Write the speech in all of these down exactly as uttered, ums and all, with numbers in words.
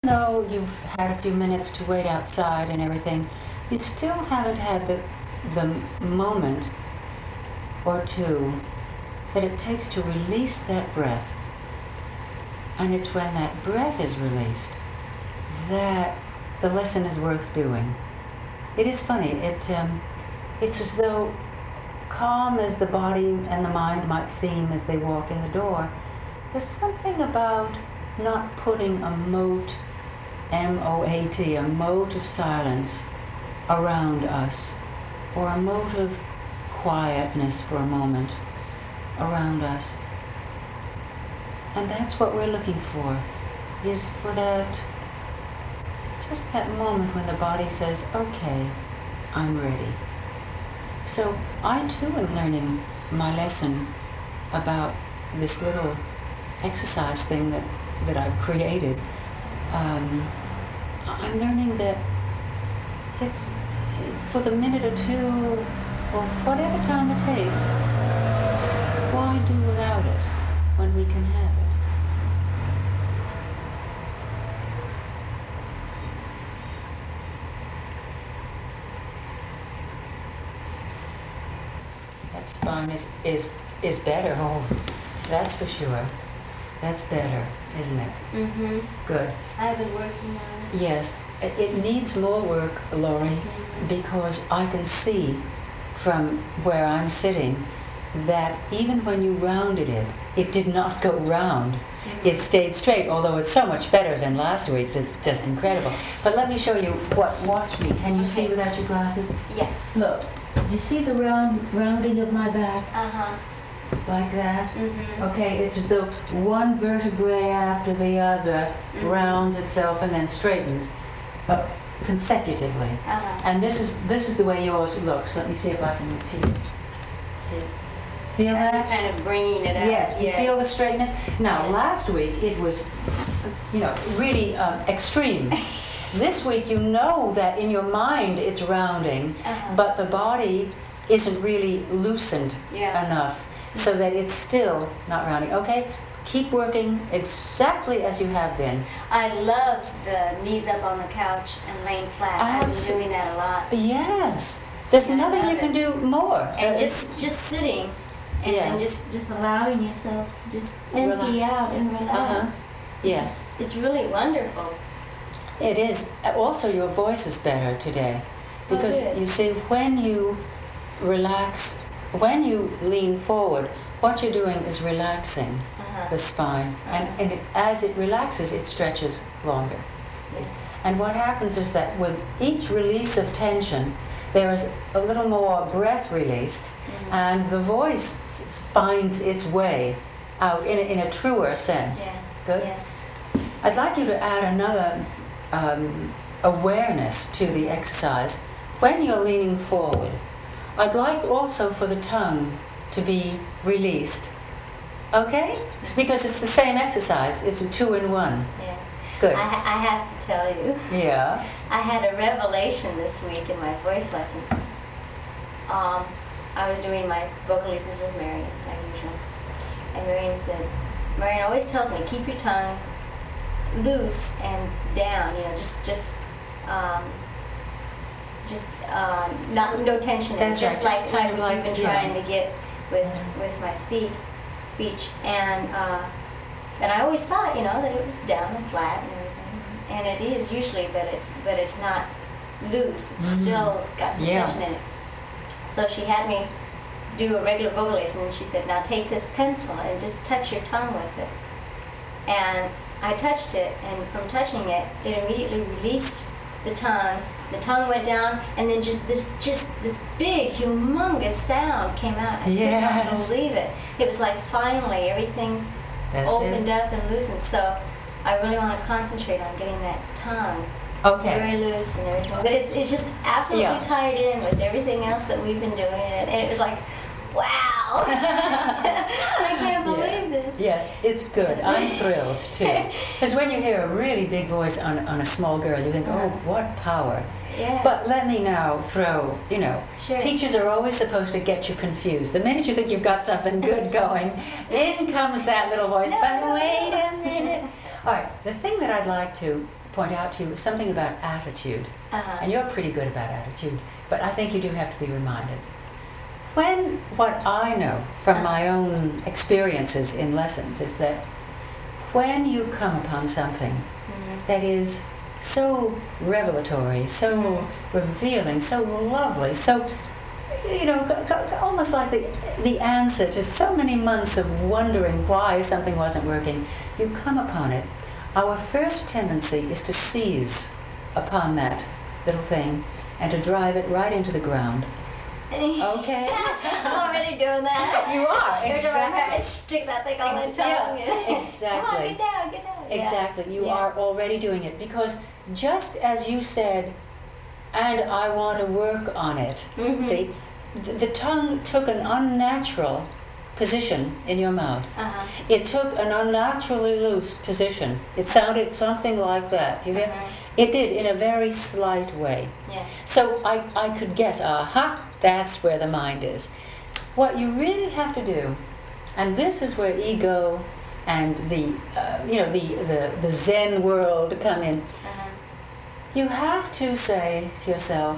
though you've had a few minutes to wait outside and everything, you still haven't had the, the moment or two that it takes to release that breath. And it's when that breath is released that the lesson is worth doing. It is funny. It um, it's as though, calm as the body and the mind might seem as they walk in the door, there's something about not putting a moat, M O A T, a moat of silence around us, or a moat of quietness for a moment around us. And that's what we're looking for, is for that, just that moment when the body says, okay, I'm ready. So I too am learning my lesson about this little exercise thing that, that I've created. Um, I'm learning that it's, for the minute or two, or whatever time it takes, why do without it when we can have it? That spine is, is, is better. Oh, that's for sure. That's better, isn't it? Mm-hmm. Good. I've been working on it. Yes. It, it needs more work, Laurie, mm-hmm. because I can see from where I'm sitting that even when you rounded it, it did not go round. Mm-hmm. It stayed straight, although it's so much better than last week's. It's just incredible. But let me show you what, watch me. Can you okay. see without your glasses? Yeah. Look, you see the round rounding of my back? Uh-huh. Like that? Mm-hmm. Okay, it's as though one vertebrae after the other mm-hmm. rounds itself and then straightens uh, consecutively. Uh-huh. And this is this is the way yours looks. Let me see if I can repeat it. See? Feel I'm that? just kind of bringing it up. Yes, you yes. feel the straightness? Now, yes. last week it was, you know, really um, extreme. This week you know that in your mind it's rounding, uh-huh. but the body isn't really loosened yeah. enough so that it's still not rounding. Okay? Keep working exactly as you have been. I love the knees up on the couch and laying flat. I've been doing that a lot. Yes. There's I nothing you it. can do more. And uh, just just sitting and, yes. and just, just allowing yourself to just empty relax. out and relax. Uh-huh. It's yes. Just, it's really wonderful. It is. Also, your voice is better today. Because oh, you see, when you relax, when you lean forward, what you're doing is relaxing uh-huh. the spine. Uh-huh. And, and it, as it relaxes, it stretches longer. Yeah. And what happens is that with each release of tension, there is a little more breath released, mm-hmm. and the voice s- finds its way out in a, in a truer sense. Yeah. Good? Yeah. I'd like you to add another um, awareness to the exercise. When you're leaning forward, I'd like also for the tongue to be released. Okay? It's because it's the same exercise. It's a two in one. Yeah. Good. I, ha- I have to tell you. Yeah. I had a revelation this week in my voice lesson. Um, I was doing my vocalises with Marion, like usual. And Marion said, Marion always tells me, keep your tongue loose and down, you know, just, just, um, just, um, not, no tension. That's just right. like Just kind kind of of like like- you've been yeah. trying to get with, with my speak, speech. And, uh, and I always thought, you know, that it was down and flat and everything. And it is usually, but it's, but it's not loose. It's Mm. still got some Yeah. tension in it. So she had me do a regular vocal lesson, and she said, now take this pencil and just touch your tongue with it. And I touched it, and from touching it, it immediately released the tongue. The tongue went down, and then just this just this big, humongous sound came out. I Yes. could not believe it. It was like finally everything That's opened it. up and loosened. So I really want to concentrate on getting that tongue Okay. very loose and everything. But it's, it's just absolutely Yeah. tied in with everything else that we've been doing. And it was like, wow! I can't believe Yeah. this. Yes, it's good. I'm thrilled too. Because when you hear a really big voice on, on a small girl, you think, oh, what power. Yeah. But let me now throw, you know, Sure. teachers are always supposed to get you confused. The minute you think you've got something good going, in comes that little voice. No, But no, wait no. a minute. All right, the thing that I'd like to point out to you something about attitude. Uh-huh. And you're pretty good about attitude, but I think you do have to be reminded. When what I know from Uh-huh. my own experiences in lessons is that when you come upon something Mhm. that is so revelatory, so Mhm. revealing, so lovely, so, you know, c- c- almost like the, the answer to so many months of wondering why something wasn't working, you come upon it. Our first tendency is to seize upon that little thing and to drive it right into the ground. Okay. I'm already doing that. You are, Every time I exactly. stick that thing on my Ex- tongue. yeah, and- exactly. Come on, get down, get down. Yeah. Exactly. You Yeah. are already doing it because just as you said, and I want to work on it. Mhm. See, the, the tongue took an unnatural position in your mouth. Uh-huh. It took an unnaturally loose position. It sounded something like that. You hear? Uh-huh. It did in a very slight way. Yeah. So I, I could guess, aha, that's where the mind is. What you really have to do, and this is where ego and the, uh, you know, the, the, the Zen world come in. Uh-huh. You have to say to yourself,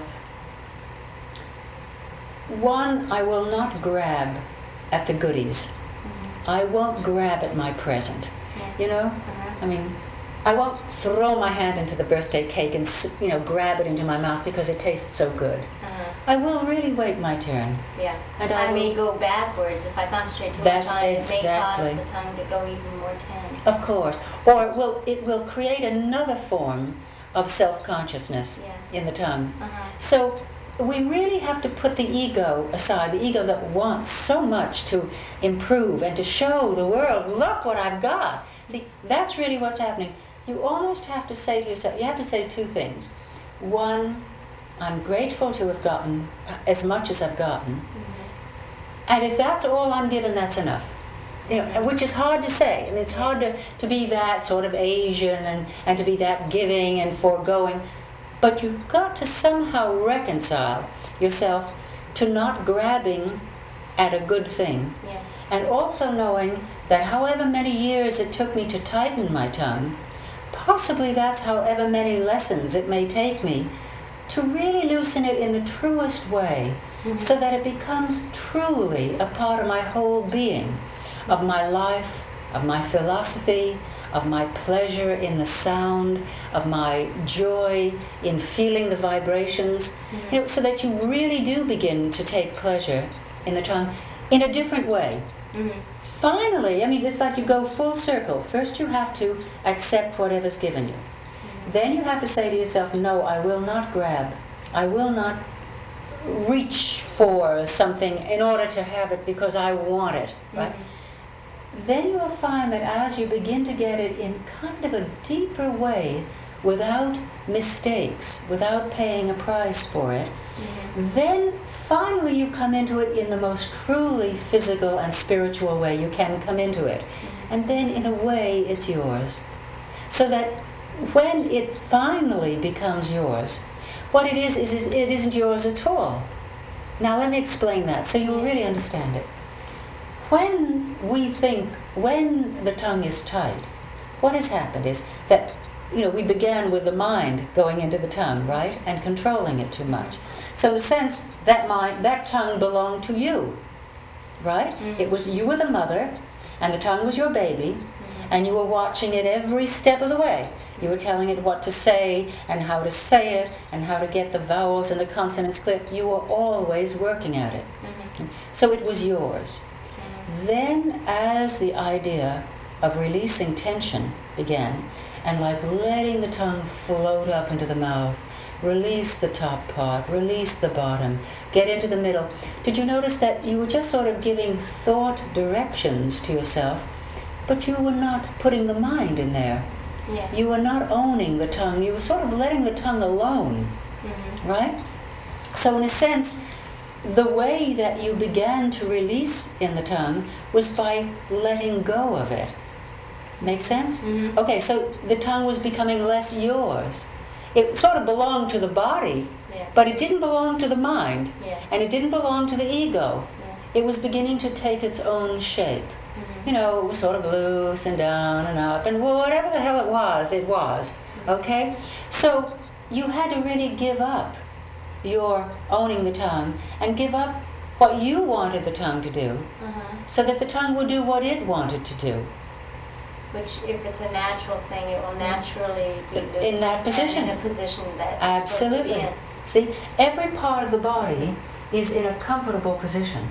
one, I will not grab at the goodies. Mhm. I won't grab at my present. Yeah. You know? Uh-huh. I mean, I won't throw my hand into the birthday cake and, s- you know, grab it into my mouth because it tastes so good. Uh-huh. I will really wait my turn. Yeah. And I I, may will- go backwards if I concentrate too That's much on it. It may exactly. cause the tongue to go even more tense. Of course. Or it will, it will create another form of self-consciousness Yeah. in the tongue. Uh-huh. So we really have to put the ego aside, the ego that wants so much to improve and to show the world, look what I've got. See, that's really what's happening. You almost have to say to yourself, you have to say two things. One, I'm grateful to have gotten as much as I've gotten. Mhm. And if that's all I'm given, that's enough. You know, which is hard to say. I mean, it's hard to, to be that sort of Asian and, and to be that giving and foregoing. But you've got to somehow reconcile yourself to not grabbing at a good thing. Yeah. And also knowing that however many years it took me to tighten my tongue, possibly that's however many lessons it may take me to really loosen it in the truest way, Mhm. so that it becomes truly a part of my whole being, of my life, of my philosophy, of my pleasure in the sound, of my joy in feeling the vibrations, Mhm. you know, so that you really do begin to take pleasure in the tongue in a different way. Mhm. Finally, I mean, it's like you go full circle. First you have to accept whatever's given you. Then you have to say to yourself, no, I will not grab. I will not reach for something in order to have it because I want it, right? Mhm. Then you will find that as you begin to get it in kind of a deeper way, without mistakes, without paying a price for it, Mhm. then finally you come into it in the most truly physical and spiritual way you can come into it. And then in a way it's yours. So that when it finally becomes yours, what it is, is, is it isn't yours at all. Now let me explain that so you'll really understand it. When we think, when the tongue is tight, what has happened is that, you know, we began with the mind going into the tongue, right? And controlling it too much. So in a sense, that mind, that tongue belonged to you, right? Mhm. It was, you were the mother, and the tongue was your baby, Mhm. and you were watching it every step of the way. You were telling it what to say, and how to say it, and how to get the vowels and the consonants clear. You were always working at it. Mhm. So it was yours. Mhm. Then, as the idea of releasing tension began, and like letting the tongue float up into the mouth, release the top part, release the bottom, get into the middle. Did you notice that you were just sort of giving thought directions to yourself, but you were not putting the mind in there? Yeah. You were not owning the tongue. You were sort of letting the tongue alone, Mhm. right? So in a sense, the way that you began to release in the tongue was by letting go of it. Make sense? Mhm. Okay, so the tongue was becoming less yours. It sort of belonged to the body, Yeah. but it didn't belong to the mind, Yeah. and it didn't belong to the ego. Yeah. It was beginning to take its own shape. Mhm. You know, it was sort of loose and down and up, and whatever the hell it was, it was. Okay? So you had to really give up your owning the tongue and give up what you wanted the tongue to do, Uh-huh. so that the tongue would do what it wanted to do. Which, if it's a natural thing, it will naturally be In that position. in a position that it's Absolutely. supposed See, every part of the body is in a comfortable position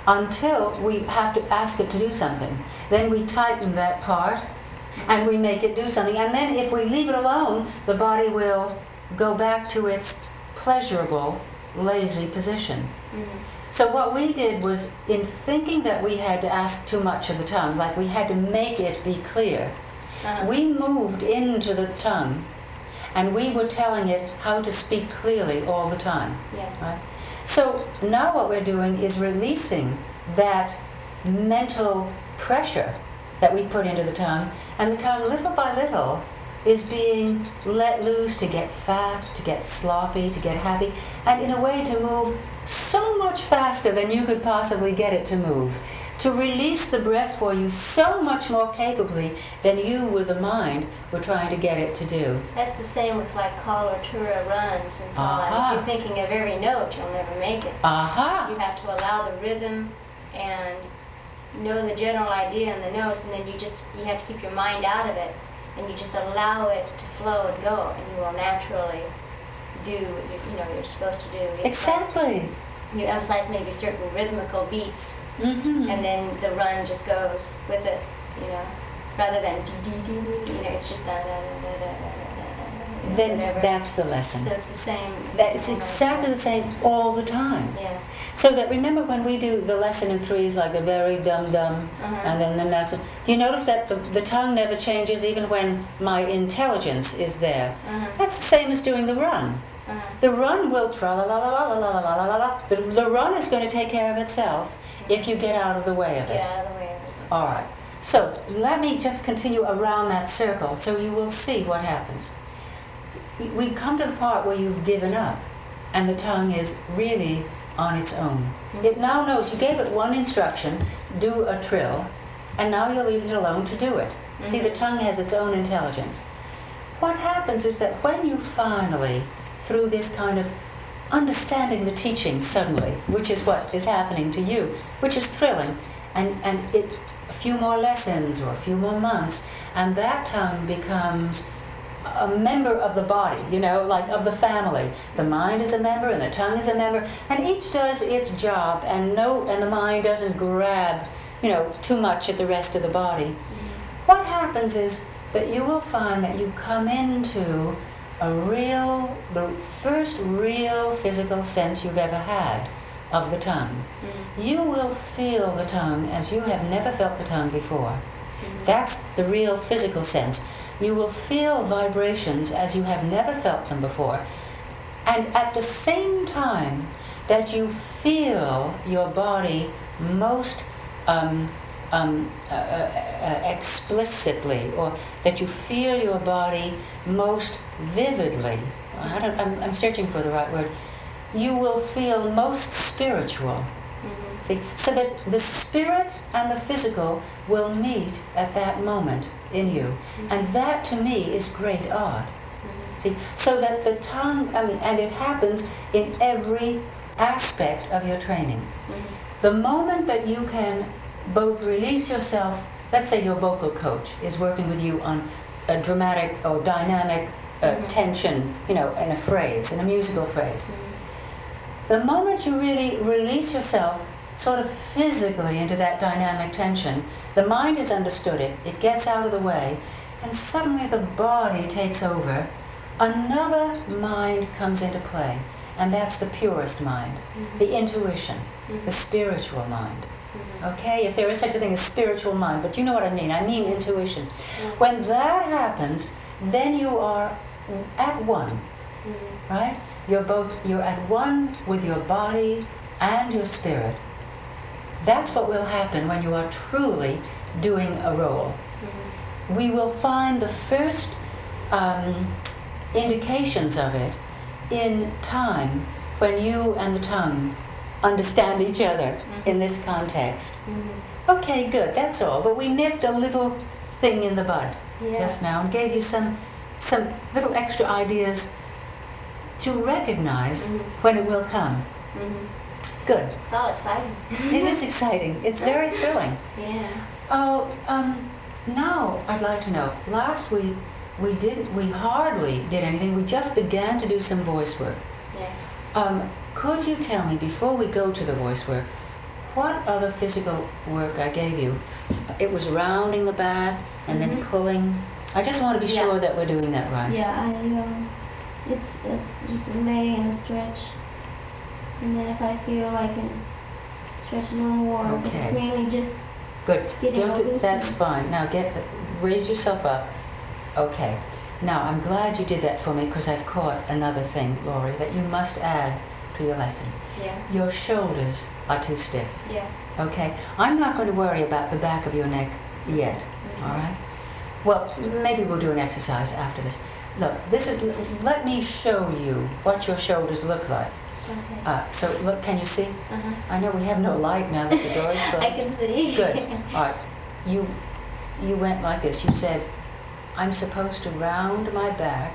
until we have to ask it to do something. Then we tighten that part and we make it do something. And then if we leave it alone, the body will go back to its pleasurable, lazy position. to be in. Mm-hmm. So what we did was, in thinking that we had to ask too much of the tongue, like we had to make it be clear, Uh-huh. we moved into the tongue and we were telling it how to speak clearly all the time. Yeah. Right? So now what we're doing is releasing that mental pressure that we put into the tongue, and the tongue, little by little, is being let loose to get fat, to get sloppy, to get happy, and in a way to move so much faster than you could possibly get it to move, to release the breath for you so much more capably than you with the mind were trying to get it to do. That's the same with like Kalatura runs and so on. Aha. If you're thinking of every note, you'll never make it. Aha! You have to allow the rhythm and know the general idea in the notes, and then you just you have to keep your mind out of it, and you just allow it to flow and go, and you will naturally do what you, you know you're supposed to do. It's Exactly. like you emphasize maybe certain rhythmical beats, Mm-hmm. and then the run just goes with it, you know, rather than dee dee dee dee. You know, it's just da da da da da da da. Then Whatever. that's the lesson. So it's the same. That the it's same exactly the idea. same all the time. Yeah. So that, remember when we do the lesson in threes, like the very dum dum, Uh-huh. and then the next. Do you notice that the, the tongue never changes even when my intelligence is there? Uh-huh. That's the same as doing the run. Uh-huh. The run will tra la la la la la la la la la la. The, the run is going to take care of itself if you get out of the way of it. Get out of the way of it. All right. So let me just continue around that circle so you will see what happens. We come to the part where you've given up and the tongue is really on its own. It now knows you gave it one instruction, do a trill, and now you're leaving it alone to do it. See, the tongue has its own intelligence. What happens is that when you finally, through this kind of understanding the teaching suddenly, which is what is happening to you, which is thrilling, and, and it, a few more lessons or a few more months, and that tongue becomes a member of the body, you know, like of the family. The mind is a member and the tongue is a member, and each does its job, and no, and the mind doesn't grab, you know, too much at the rest of the body. Mm-hmm. What happens is that you will find that you come into a real, the first real physical sense you've ever had of the tongue. Mm-hmm. You will feel the tongue as you have never felt the tongue before. Mm-hmm. That's the real physical sense. You will feel vibrations as you have never felt them before. And at the same time that you feel your body most um, um, uh, uh, explicitly, or that you feel your body most vividly, I don't, I'm, I'm searching for the right word, you will feel most spiritual. Mm-hmm. See, so that the spirit and the physical will meet at that moment in you. Mm-hmm. And that to me is great art. Mm-hmm. See, so that the tongue, I mean, and it happens in every aspect of your training. Mm-hmm. The moment that you can both release yourself, let's say your vocal coach is working with you on a dramatic or dynamic uh, mm-hmm. tension, you know, in a phrase, in a musical phrase. Mm-hmm. The moment you really release yourself sort of physically into that dynamic tension, the mind has understood it, it gets out of the way, and suddenly the body takes over. Another mind comes into play, and that's the purest mind, mm-hmm. the intuition, mm-hmm. the spiritual mind. Mm-hmm. Okay, if there is such a thing as spiritual mind, but you know what I mean, I mean intuition. Mm-hmm. When that happens, then you are at one, mm-hmm. right? You're both, you're at one with your body and your spirit. That's what will happen when you are truly doing a role. Mm-hmm. We will find the first um, indications of it in time when you and the tongue understand each other mm-hmm. in this context. Mm-hmm. Okay, good, that's all. But we nipped a little thing in the bud yeah. just now and gave you some some little extra ideas to recognize Mhm. when it will come. Mhm. Good. It's all exciting. It is exciting. It's very thrilling. Yeah. Oh, um, now I'd like to know. Last week we didn't. We hardly did anything. We just began to do some voice work. Yeah. Um, could you tell me before we go to the voice work, what other physical work I gave you? It was rounding the back and then Mhm. pulling. I just want to be Yeah. sure that we're doing that right. Yeah, I um, it's it's just a lay and a stretch, and then if I feel I can stretch a little more, but Okay. it's mainly just Good. Getting Don't a do, that's looseness. fine. Now get raise yourself up. Okay. Now I'm glad you did that for me because I've caught another thing, Laurie, that you must add to your lesson. Yeah. Your shoulders are too stiff. Yeah. Okay. I'm not going to worry about the back of your neck yet. Okay. All right. Well, maybe we'll do an exercise after this. Look, this is. Let me show you what your shoulders look like. Okay. Uh, so look, can you see? Uh-huh. I know we have no light now that the door is closed. I can see. Good. All right. You you went like this. You said, I'm supposed to round my back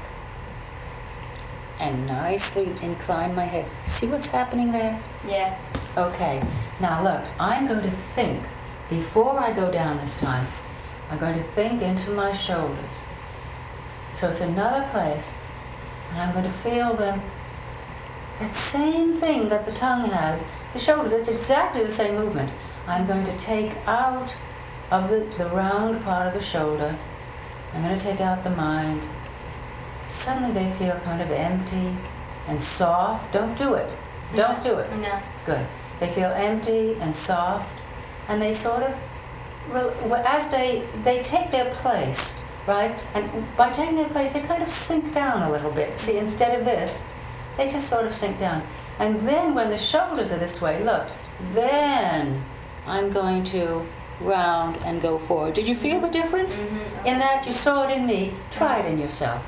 and nicely incline my head. See what's happening there? Yeah. Okay. Now look, I'm going to think, before I go down this time, I'm going to think into my shoulders. So it's another place, and I'm going to feel them. That same thing that the tongue had, the shoulders, it's exactly the same movement. I'm going to take out of the, the round part of the shoulder, I'm going to take out the mind. Suddenly they feel kind of empty and soft. Don't do it. Don't do it. No. Good. They feel empty and soft, and they sort of, rel- as they, they take their place, right? And by taking their place, they kind of sink down a little bit. See, instead of this, they just sort of sink down. And then when the shoulders are this way, look, then I'm going to round and go forward. Did you feel the difference? Mhm. In that you saw it in me, try it in yourself.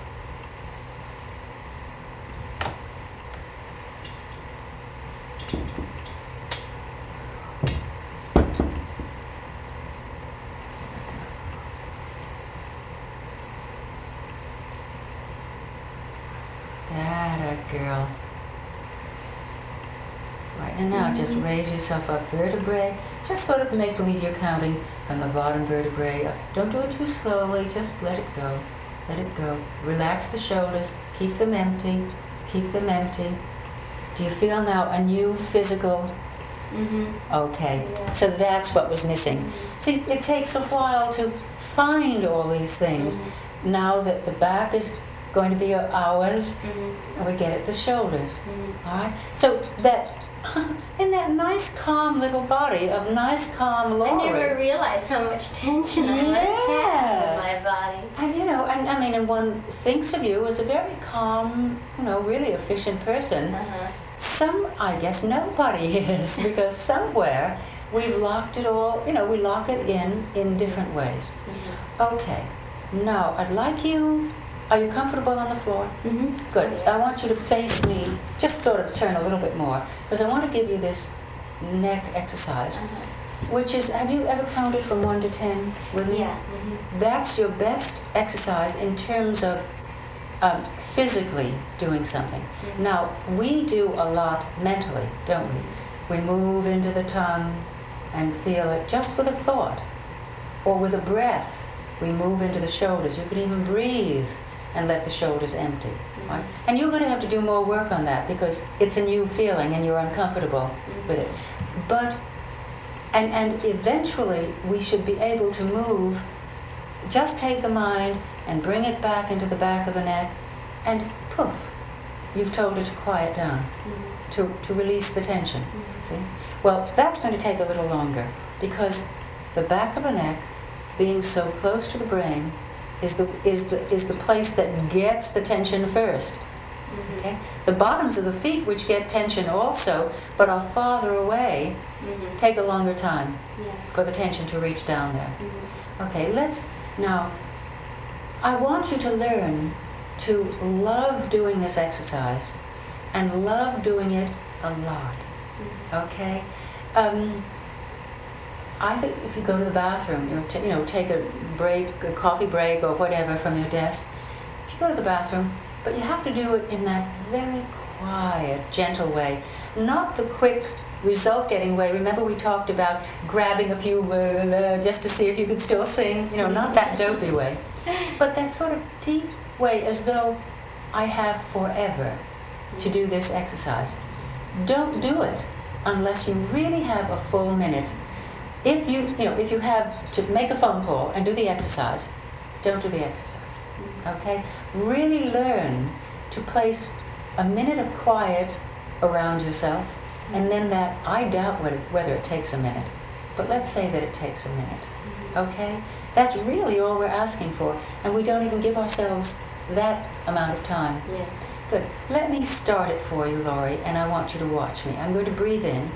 That a girl. Right, and now just raise yourself up vertebrae. Just sort of make believe you're counting from the bottom vertebrae up. Don't do it too slowly, just let it go. Let it go. Relax the shoulders, keep them empty, keep them empty. Do you feel now a new physical? Mhm. Okay, Yeah. so that's what was missing. See, it takes a while to find all these things. Mhm. Now that the back is going to be ours, Mhm. and we get at the shoulders. Mhm. All right. So that in that nice, calm little body of nice, calm I Laurie. never realized how much tension I must have Yes. in my body. And you know, and I mean, and one thinks of you as a very calm, you know, really efficient person. Uh-huh. Some, I guess, nobody is because somewhere we've locked it all. You know, we lock it in in different ways. Mhm. Okay. Now I'd like you. Are you comfortable on the floor? Mhm. Good. Oh, yeah. I want you to face me, just sort of turn a little bit more, because I want to give you this neck exercise, Uh-huh. which is, have you ever counted from one to ten with me? Yeah. Mhm. That's your best exercise in terms of um, physically doing something. Mhm. Now, we do a lot mentally, don't we? We move into the tongue and feel it just with a thought, or with a breath. We move into the shoulders. You can even breathe and let the shoulders empty. Right? And you're going to have to do more work on that because it's a new feeling and you're uncomfortable with it. But, and, and eventually we should be able to move, just take the mind and bring it back into the back of the neck and poof, you've told it to quiet down, Mhm. to, to release the tension. Mhm. See? Well, that's going to take a little longer because the back of the neck, being so close to the brain, is the is the is the place that gets the tension first. Mhm. Okay? The bottoms of the feet, which get tension also, but are farther away, Mhm. take a longer time Yeah. for the tension to reach down there. Mhm. Okay, let's now. I want you to learn to love doing this exercise, and love doing it a lot. Mhm. Okay. Um, I think if you go to the bathroom, you know, t- you know, take a break, a coffee break or whatever from your desk, go to the bathroom, but you have to do it in that very quiet, gentle way, not the quick result-getting way. Remember we talked about grabbing a few uh, just to see if you could still sing, you know, not that dopey way, but that sort of deep way, as though I have forever to do this exercise. Don't do it unless you really have a full minute. If you, you know, if you have to make a phone call and do the exercise, don't do the exercise. Okay? Really learn to place a minute of quiet around yourself, and then that, I doubt whether, whether it takes a minute, but let's say that it takes a minute. Okay? That's really all we're asking for, and we don't even give ourselves that amount of time. Yeah. Good. Let me start it for you, Laurie, and I want you to watch me. I'm going to breathe in.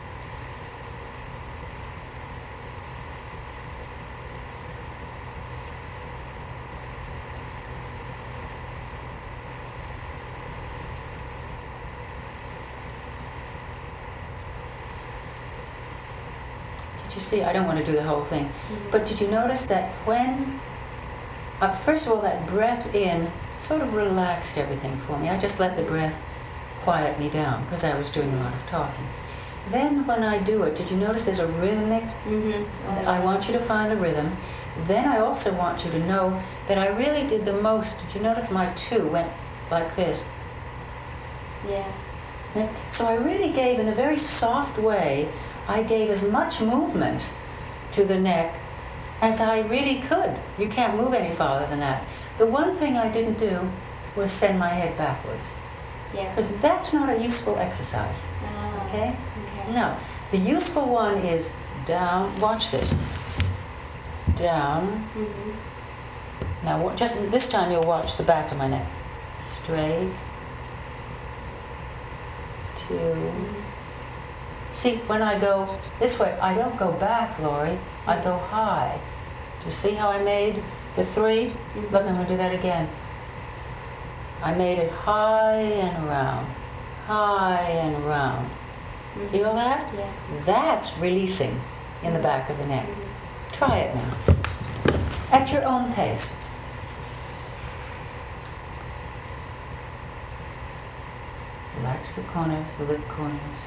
Did you see? I don't want to do the whole thing. Mm-hmm. But did you notice that when, uh, first of all, that breath in sort of relaxed everything for me. I just let the breath quiet me down because I was doing a lot of talking. Then when I do it, did you notice there's a rhythmic? Mm-hmm. I want you to find the rhythm. Then I also want you to know that I really did the most. Did you notice my two went like this? Yeah. So I really gave, in a very soft way, I gave as much movement to the neck as I really could. You can't move any farther than that. The one thing I didn't do was send my head backwards. Yeah. Because that's not a useful exercise. Oh, Okay? okay. No. The useful one is down. Watch this. Down. Mm-hmm. Now, wa- just this time you'll watch the back of my neck. Straight. Two. Mm-hmm. See, when I go this way, I don't go back, Laurie. I go high. Do you see how I made the three? Mm-hmm. Look, I'm going to do that again. I made it high and round. High and round. Mm-hmm. Feel that? Yeah. That's releasing in the back of the neck. Mm-hmm. Try it now. At your own pace. Relax the corners, the lip corners.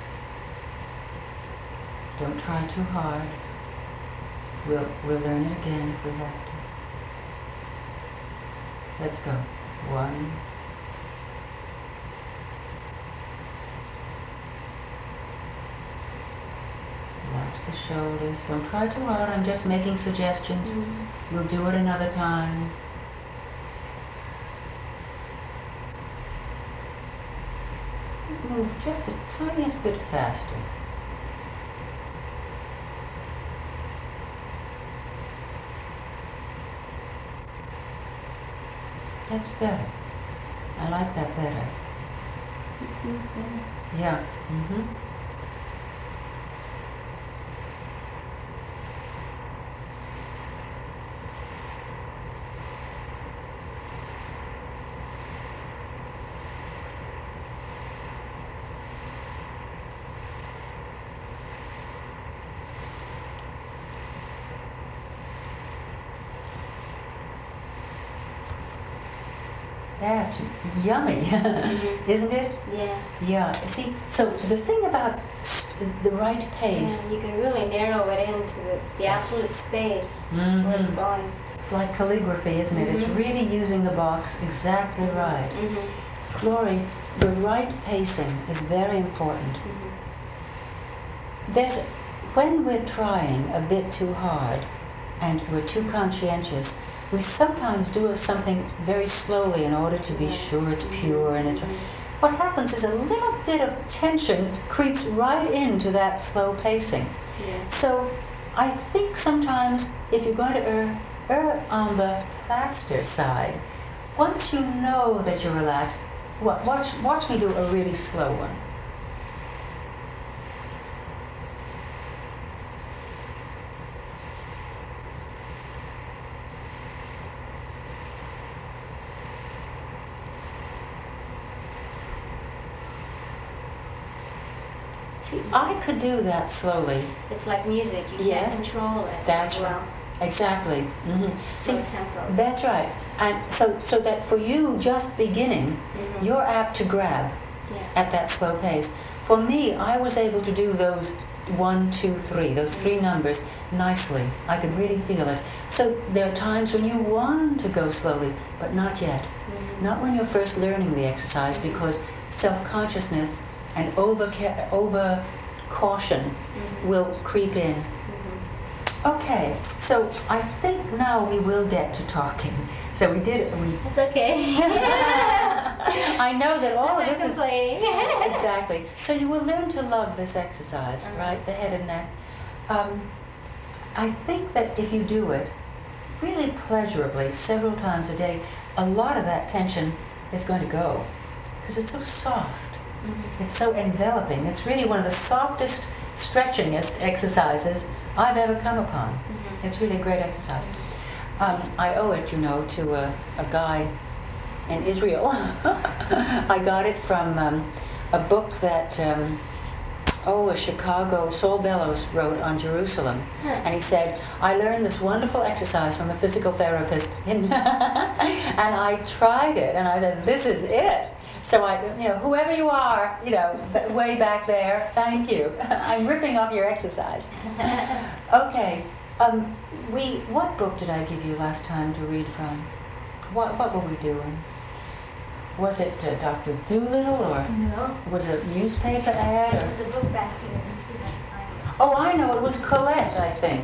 Don't try too hard. We'll, we'll learn it again if we have to. Let's go. One. Relax the shoulders. Don't try too hard. I'm just making suggestions. Mm-hmm. We'll do it another time. Move just the tiniest bit faster. That's better. I like that better. It feels better. Yeah. Mm-hmm. That's yummy, Mm-hmm. isn't it? Yeah. Yeah. See, so the thing about s- the right pace, Yeah, you can really narrow it into the, the absolute space where it's Mhm. going. It's like calligraphy, isn't it? It's Mhm. really using the box exactly right. Mm-hmm. Laurie, the right pacing is very important. Mm-hmm. There's, when we're trying a bit too hard and we're too conscientious, we sometimes do something very slowly in order to be sure it's pure and it's. What happens is a little bit of tension creeps right into that slow pacing. Yeah. So I think sometimes if you're going to err, err on the faster side, once you know that you're relaxed, wa- watch, watch me do a really slow one. See, I could do that slowly. It's like music. You Yes. can't control it That's as well. Exactly. hmm slow tempo. That's right. And so, so that for you, just beginning, Mhm. you're apt to grab Yeah. at that slow pace. For me, I was able to do those one, two, three, those three numbers nicely. I could really feel it. So there are times when you want to go slowly, but not yet. Mhm. Not when you're first learning the exercise, because self-consciousness and over over caution Mhm. will creep in. Mhm. Okay, so I think now we will get to talking. So we did it. We It's okay. I know that all of I'm this is complaining. exactly. So you will learn to love this exercise, Mhm. right? The head and neck. Um, I think that if you do it really pleasurably several times a day, a lot of that tension is going to go because it's so soft. Mhm. It's so enveloping. It's really one of the softest, stretchingest exercises I've ever come upon. Mhm. It's really a great exercise. Um, I owe it, you know, to a, a guy in Israel. I got it from um, a book that, um, oh, a Chicago, Saul Bellows wrote on Jerusalem. Huh. And he said, I learned this wonderful exercise from a physical therapist. In and I tried it, and I said, this is it. So I, you know, whoever you are, you know, b- way back there, thank you. I'm ripping off your exercise. Okay. Um, we, what book did I give you last time to read from? What, what were we doing? Was it uh, Doctor Dolittle, or No. was it a newspaper ad? Or? There's a book back here. Let me see if I can find it. Oh, I know, it was Colette, I think.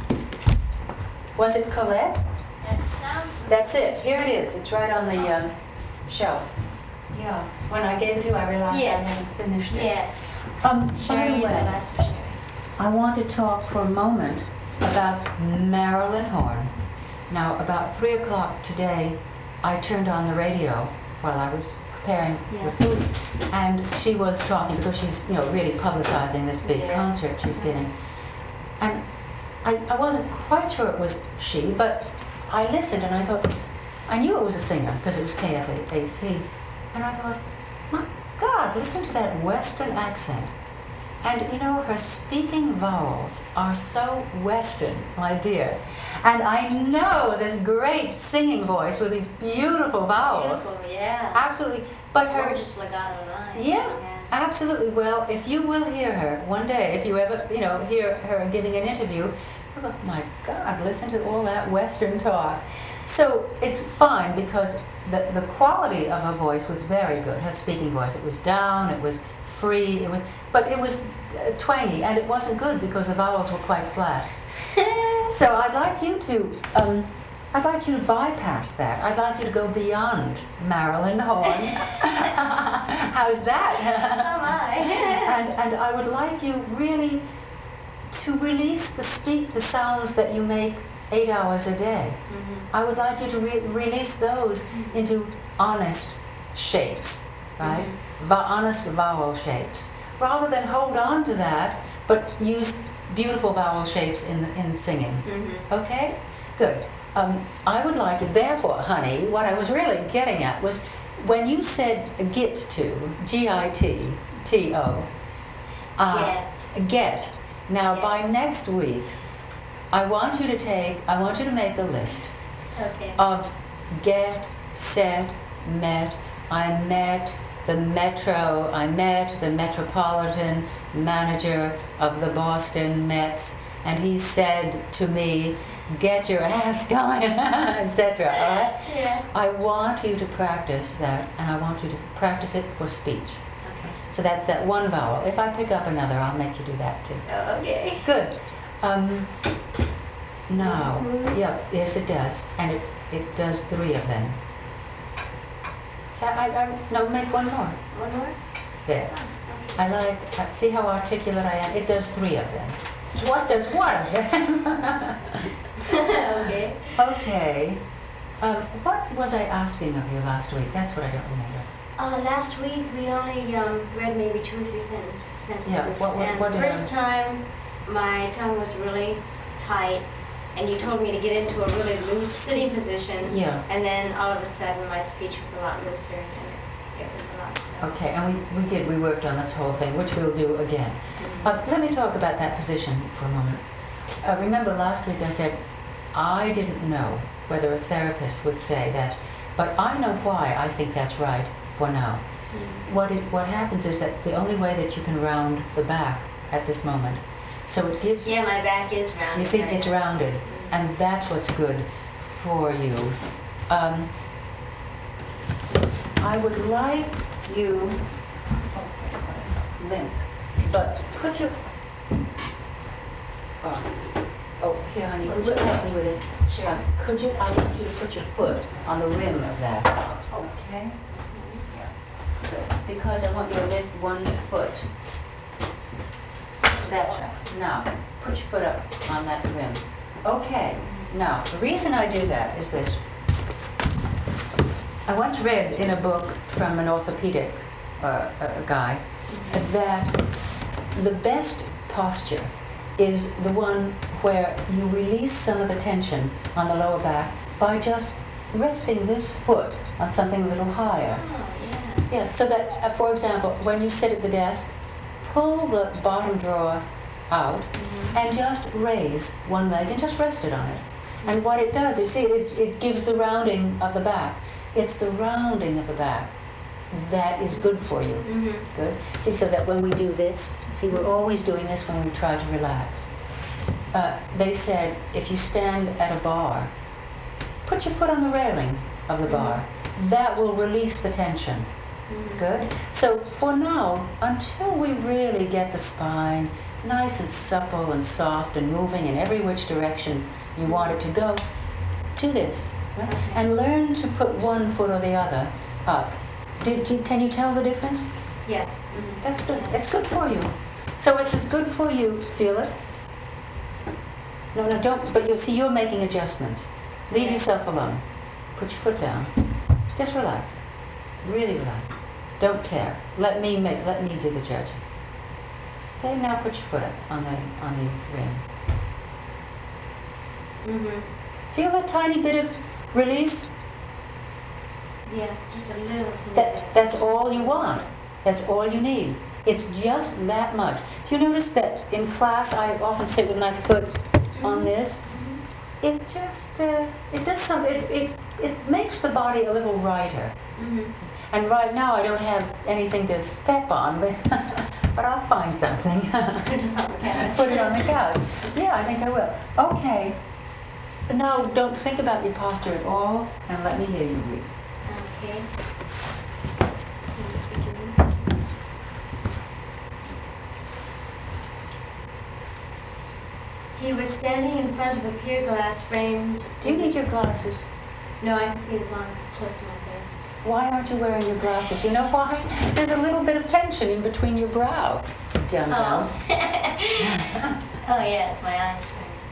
Was it Colette? That sounds. That's it. Here it is. It's right on the um, shelf. Yeah. When I gave it to you, I realized I Yes. hadn't finished it. Yes. Um, by Sherry the and the way, last of Sherry. I want to talk for a moment about Marilyn Horne. Now, about three o'clock today, I turned on the radio while I was preparing Yeah. the food, and she was talking because she's, you know, really publicizing this big Yeah. concert she's giving. And I, I wasn't quite sure it was she, but I listened and I thought, I knew it was a singer because it was K F A C. And I thought, my God, listen to that Western accent. And you know, her speaking vowels are so Western, my dear. And I know this great singing voice with these beautiful vowels. Beautiful, yeah. Absolutely. But her, Gorgeous legato line. yeah, Yes. absolutely. Well, if you will hear her one day, if you ever, you know, hear her giving an interview, you'll go, my God, listen to all that Western talk. So it's fine because the, the quality of her voice was very good, her speaking voice. It was down, it was free, it was, but it was uh, twangy, and it wasn't good because the vowels were quite flat. So I'd like you to, um, I'd like you to bypass that. I'd like you to go beyond Marilyn Horne. How's that? Oh my. and and I would like you really to release the speak the sounds that you make eight hours a day. Mhm. I would like you to re- release those into honest shapes, right? Va- honest vowel shapes, rather than hold on to that, but use beautiful vowel shapes in in singing. Mhm. Okay, good. Um, I would like it. Therefore, honey, what I was really getting at was when you said git to, G I T T O. Uh, get. Now, Get. by next week, I want you to take, I want you to make a list Okay. of get, set, met. I met the Metro, I met the Metropolitan manager of the Boston Mets, and he said to me, get your ass going, et cetera. All right? Yeah. I want you to practice that, and I want you to practice it for speech. Okay. So that's that one vowel. If I pick up another, I'll make you do that too. Oh, okay. Good. Um, now, Does it smooth? yeah, yes it does, and it, it does three of them. So I, I, no, make one more. One more? There. Oh, I like, uh, see how articulate I am? It does three of them. What does one of them? okay. Okay. Um, what was I asking of you last week? That's what I don't remember. Uh, last week we only um, read maybe two or three sentence, sentences. Yeah, what- what- and what the did first I- time my tongue was really tight, and you told me to get into a really loose sitting position. Yeah. And then all of a sudden my speech was a lot looser, and it, it was a lot slower. Okay, and we, we did, we worked on this whole thing, which we'll do again. Mhm. Uh, let me talk about that position for a moment. Uh, remember last week I said, I didn't know whether a therapist would say that, but I know why I think that's right for now. Mm. What it, what happens is that's the only way that you can round the back at this moment. So it gives Yeah, my back is rounded. you see, right it's now. rounded, and that's what's good for you. Um, I would like you, limp, but put your, oh, oh, here, honey, could you help me with this? Sure. Uh, Could you, I want you to put your foot on the rim of that, okay? Good. Because I want you to lift one foot. That's right. Now, put your foot up on that rim. Okay. Now, the reason I do that is this. I once read in a book from an orthopedic uh, a guy that the best posture is the one where you release some of the tension on the lower back by just resting this foot on something a little higher. Oh, yeah. Yes, so that, uh, for example, when you sit at the desk, pull the bottom drawer out Mhm. and just raise one leg and just rest it on it. And what it does, you see, it's, it gives the rounding of the back. It's the rounding of the back that is good for you. Mhm. Good. See, so that when we do this, see, we're always doing this when we try to relax. Uh, they said, if you stand at a bar, put your foot on the railing of the bar. That will release the tension. Mhm. Good. So for now, until we really get the spine nice and supple and soft and moving in every which direction you want it to go, do this. Right? Okay. And learn to put one foot or the other up. Did you, can you tell the difference? Yeah. Mhm. That's good. It's good for you. So it's as good for you. Feel it? No, no, don't. But you see, you're making adjustments. Leave Yeah. yourself alone. Put your foot down. Just relax. Really relax. Don't care. Let me make. Let me do the judging. Okay. Now put your foot up on the on the rim. Mhm. Feel that tiny bit of release. Yeah, just a little teeny That bit. that's all you want. That's all you need. It's just that much. Do you notice that in class I often sit with my foot on this? It just uh, it does something. It, it it makes the body a little lighter. Mhm. And right now I don't have anything to step on, but but I'll find something. Put it on the couch. Yeah, I think I will. Okay. Now don't think about your posture at all, and let me hear you read. Okay. He was standing in front of a pier glass framed. Do you need your glasses? No, I can see it as long as it's close to my face. Why aren't you wearing your glasses? You know why? There's a little bit of tension in between your brow. Down, Oh. down. Oh yeah, it's my eyes.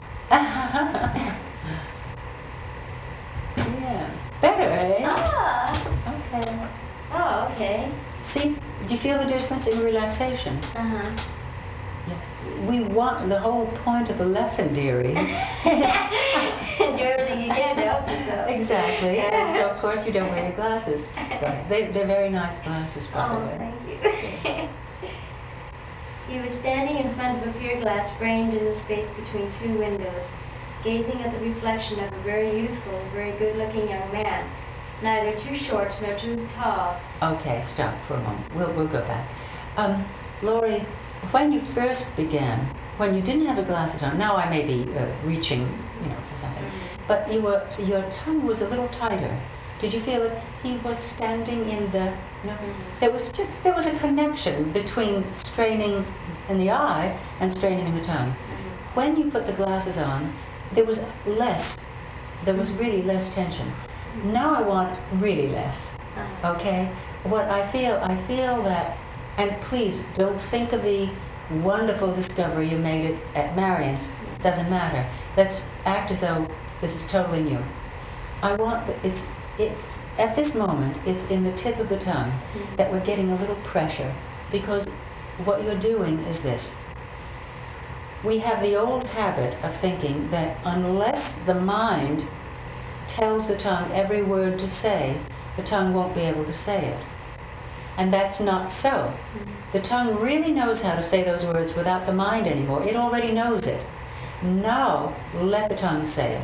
Yeah. Better, eh? Ah. Okay. Oh, okay. See, do you feel the difference in relaxation? Uh huh. We want the whole point of a lesson, dearie. Do everything you can to help yourself. Exactly. And so, of course, you don't wear your glasses. But they, they're very nice glasses, by the Oh, way. thank you. He was standing in front of a pier glass framed in the space between two windows, gazing at the reflection of a very youthful, very good-looking young man, neither too short nor too tall. Okay, stop for a moment. We'll, we'll go back. Um, Laurie, when you first began, when you didn't have the glasses on, now I may be uh, reaching, you know, for something, but you were, your tongue was a little tighter. Did you feel that he was standing in the, you know, there was just, there was a connection between straining in the eye and straining in the tongue. When you put the glasses on, there was less, there was really less tension. Now I want really less, Uh-huh. okay? What I feel, I feel that, and please don't think of the wonderful discovery you made it at Marion's. Doesn't matter. Let's act as though this is totally new. I want the, it's it at this moment it's in the tip of the tongue that we're getting a little pressure, because what you're doing is this. We have the old habit of thinking that unless the mind tells the tongue every word to say, the tongue won't be able to say it. And that's not so. The tongue really knows how to say those words without the mind anymore. It already knows it. Now, let the tongue say it.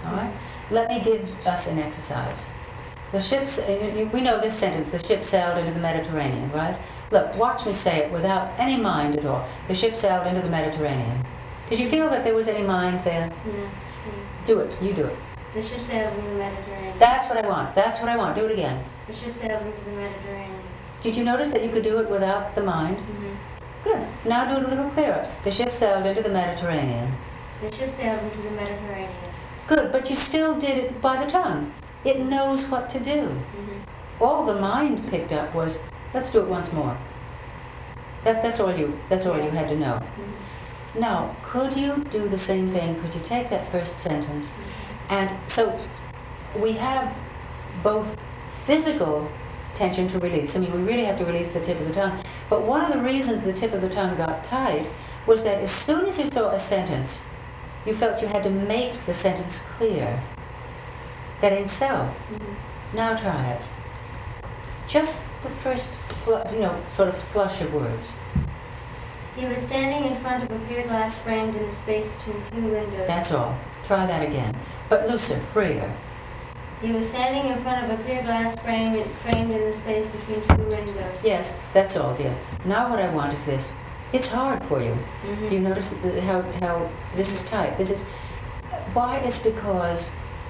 All right? Let me give us an exercise. The ships, uh, you, we know this sentence, the ship sailed into the Mediterranean, right? Look, watch me say it without any mind at all. The ship sailed into the Mediterranean. Did you feel that there was any mind there? No. Do it, you do it. The ship sailed into the Mediterranean. That's what I want, that's what I want. Do it again. The ship sailed into the Mediterranean. Did you notice that you could do it without the mind? Mm-hmm. Good. Now do it a little clearer. The ship sailed into the Mediterranean. The ship sailed into the Mediterranean. Good, but you still did it by the tongue. It knows what to do. Mm-hmm. All the mind picked up was, let's do it once more. That, that's all you, that's all you had to know. Mm-hmm. Now, could you do the same thing? Could you take that first sentence? And so we have both physical tension to release. I mean, we really have to release the tip of the tongue. But one of the reasons the tip of the tongue got tight was that as soon as you saw a sentence, you felt you had to make the sentence clear. That ain't so. Mm-hmm. Now try it. Just the first, flu- you know, sort of flush of words. He was standing in front of a pier glass framed in the space between two windows. That's all. Try that again. But looser, freer. He was standing in front of a pier glass frame framed in the space between two windows. Yes, that's all, dear. Now what I want is this. It's hard for you. Mm-hmm. Do you notice that- how, how this is tight? This is, why? It's because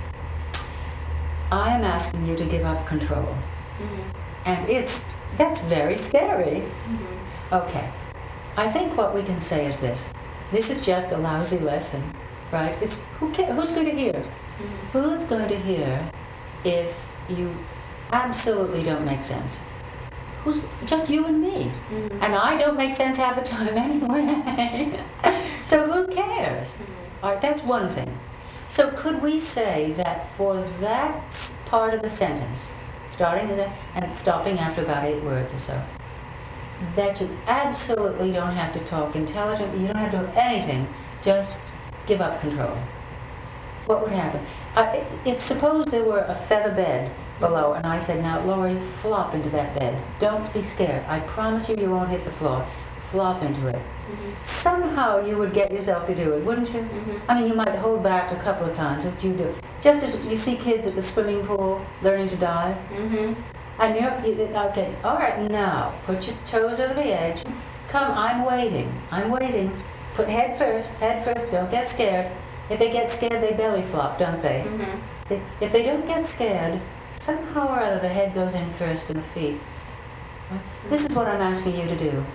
I am asking you to give up control. Mm-hmm. And it's, that's very scary. Mm-hmm. Okay. I think what we can say is this. This is just a lousy lesson, right? It's, who ca- who's going to hear? Mm-hmm. Who's going to hear if you absolutely don't make sense? Who's, just you and me. Mm-hmm. And I don't make sense half the time anyway. So who cares? Mm-hmm. All right, that's one thing. So could we say that for that s- part of the sentence, starting in the, and stopping after about eight words or so, that you absolutely don't have to talk intelligently, you don't have to do anything, just give up control? What would happen? I, if suppose there were a feather bed below and I said, now Laurie, flop into that bed. Don't be scared. I promise you you won't hit the floor. Flop into it. Mm-hmm. Somehow you would get yourself to do it, wouldn't you? Mm-hmm. I mean, you might hold back a couple of times, but you do. Just as you see kids at the swimming pool learning to dive, Mm-hmm. and you're, you, okay, all right, now, put your toes over the edge. Come, I'm waiting, I'm waiting. Put head first, head first, don't get scared. If they get scared, they belly flop, don't they? Mm-hmm. If- If they don't get scared, somehow or other the head goes in first and the feet. Right? This is what I'm asking you to do.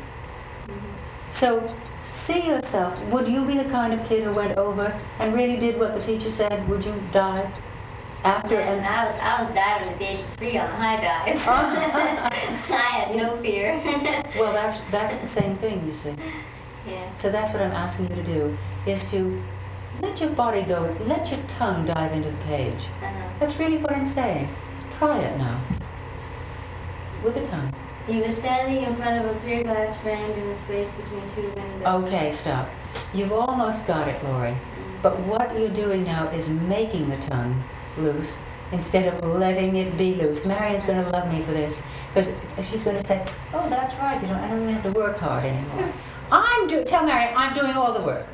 So, see yourself, would you be the kind of kid who went over and really did what the teacher said? Would you dive after And and I was I was diving at the age of three on the high dives. I had no fear. well, that's that's the same thing, you see. Yeah. So that's what I'm asking you to do, is to let your body go, let your tongue dive into the page. Uh-huh. That's really what I'm saying. Try it now. With the tongue. He was standing in front of a pier glass framed in the space between two windows. Okay, stop. You've almost got it, Laurie. But what you're doing now is making the tongue loose instead of letting it be loose. Marion's going to love me for this, because she's going to say, oh, that's right, you know, I don't even have to work hard anymore. I'm do- tell Marion, I'm doing all the work.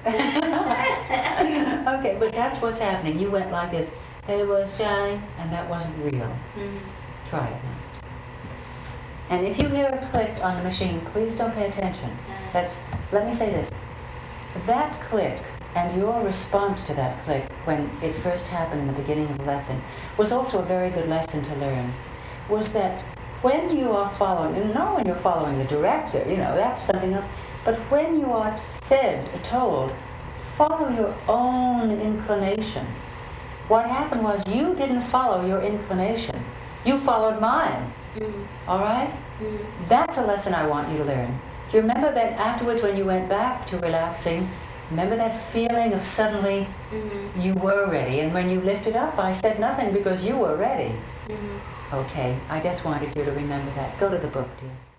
Okay, but that's what's happening. You went like this. It was shine, and that wasn't real. Mm-hmm. Try it now. And if you hear a click on the machine, please don't pay attention. That's, let me say this. That click and your response to that click when it first happened in the beginning of the lesson was also a very good lesson to learn. Was that when you are following, and not when you're following the director, you know, that's something else, but when you are said, told, follow your own inclination. What happened was you didn't follow your inclination. You followed mine. Mm-hmm. All right? Mm-hmm. That's a lesson I want you to learn. Do you remember that afterwards when you went back to relaxing, remember that feeling of suddenly Mm-hmm. you were ready, and when you lifted up, I said nothing because you were ready. Mm-hmm. Okay, I just wanted you to remember that. Go to the book, dear.